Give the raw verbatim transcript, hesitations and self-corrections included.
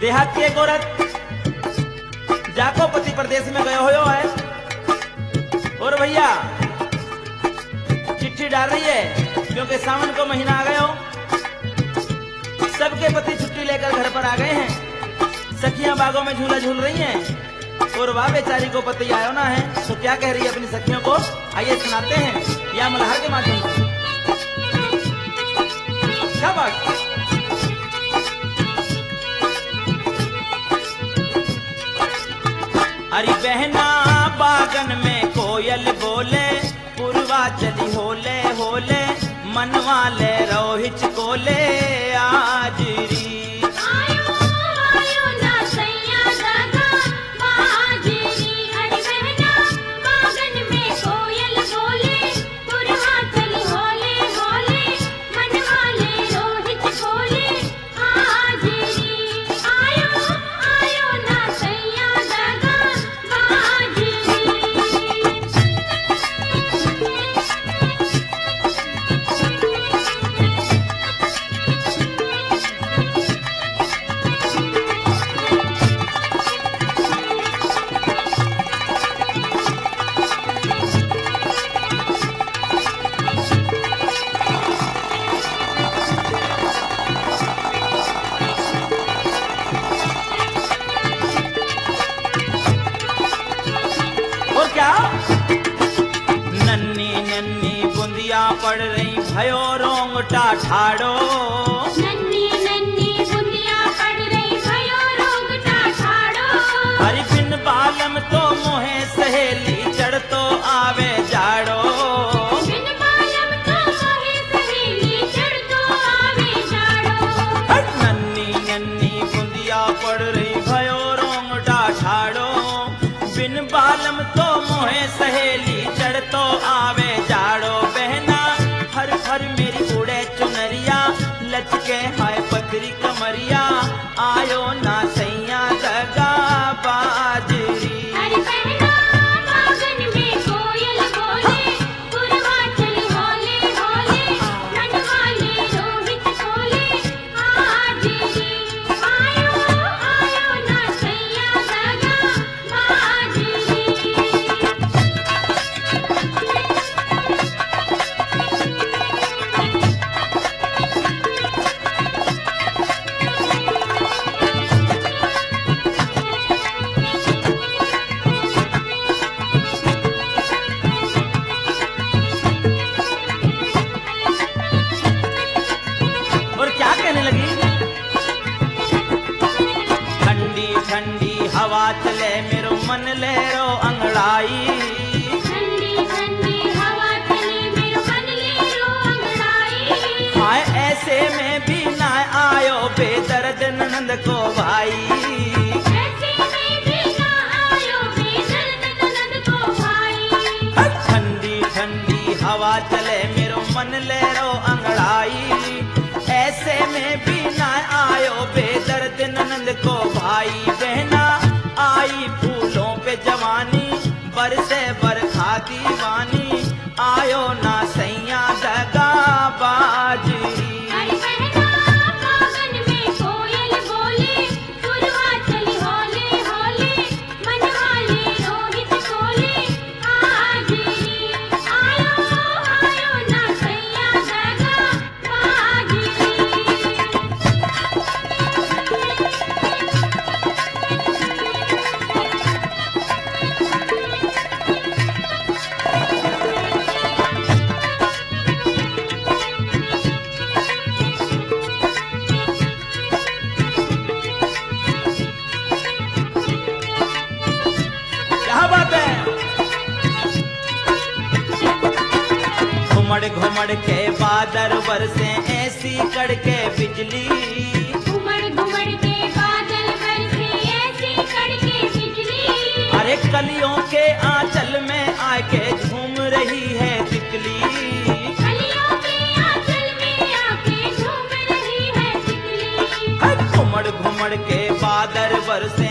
देहात की एक औरत जाको पति प्रदेश में गयो हो है और भैया चिट्ठी डाल रही है क्योंकि सावन को महीना आ गया हो। सबके पति छुट्टी लेकर घर पर आ गए हैं। सखियां बागों में झूला झूल रही हैं और वाह बेचारी को पति आयो ना है तो क्या कह रही है अपनी सखियों को, आइए सुनाते हैं या मल्हार के माध्यम से। क्या बात। अरे बहना बागन में कोयल बोले, पुरवा चली होले होले, मनवा ले रोहिच कोले आजरी। आयो आयो ना सैया दादा बाजरी। अरे बहना बागन में कोयल बोले, पुरवा चली होले होले, मनवा ले रोहित कोले आजरी। आयो आयो ना सैया दादा बाजरी। और क्या नन्नी नन्नी बूंदिया पड़ रही भयो रोंगटा ठाड़ो। नन्नी नन्नी बूंदिया पड़ रही भयो रोंगटा ठाड़ो। हरि बिन बालम तो मोहे सहेली चढ़ तो आवे जाड़ो। बिन बालम तो मोहे सहेली चढ़ तो आवे जाड़ो। हट नन्नी नन्नी बूंदिया पड़ रही भयो रोंगटा ठाड़ो। बिन बालम तो मोहे सहेली चढ़ तो आवे जाड़ो। बहना हर हर मेरी उड़े चुनरिया, लचके हाय पतरी कमरिया, आयो ना सैया दगा बाजरी। अरे बहना बागन में कोयल बोले, पुरवा चली होले होले, मनवा ले रोहित कोले आजरी। आयो आयो ना सैया दगा बाजरी। और क्या कहने लगी, ठंडी ठंडी हवा चले मेरो मन ले रो अंगड़ाई। ठंडी ठंडी हवा चली मेरो मन ले रो अंगड़ाई। हाय ऐसे में भी ना आयो बेदर्द ननंद को भाई। ऐसे में भी ना आयो बेदर्द ननद को भाई। ठंडी ठंडी हवा चले मेरो मन ले रो अंगड़ाई। ऐसे में भी ना आयो बेदर्द ननंद को भाई। बहना आई फूलों पे जवानी, बरसे बरखा दीवानी, आयो ना सैया दगा बाजरी। अरे बहना बागन में कोयल बोले, पुरवा चली होले होले, मनवा ले रोहित कोले आजरी। आयो आयो ना सैया दगा बाजरी। क्या बात है। घुमड़ घुमड़ के बादल बरसे ऐसी कड़के बिजली। घुमड़ घुमड़ के बादल बरसे ऐसी कड़के बिजली। अरे कलियों के आंचल में आके झूम रही है तितली। कलियों के आंचल में आके झूम रही है तितली। घुमड़ घुमड़ के बादल बरसे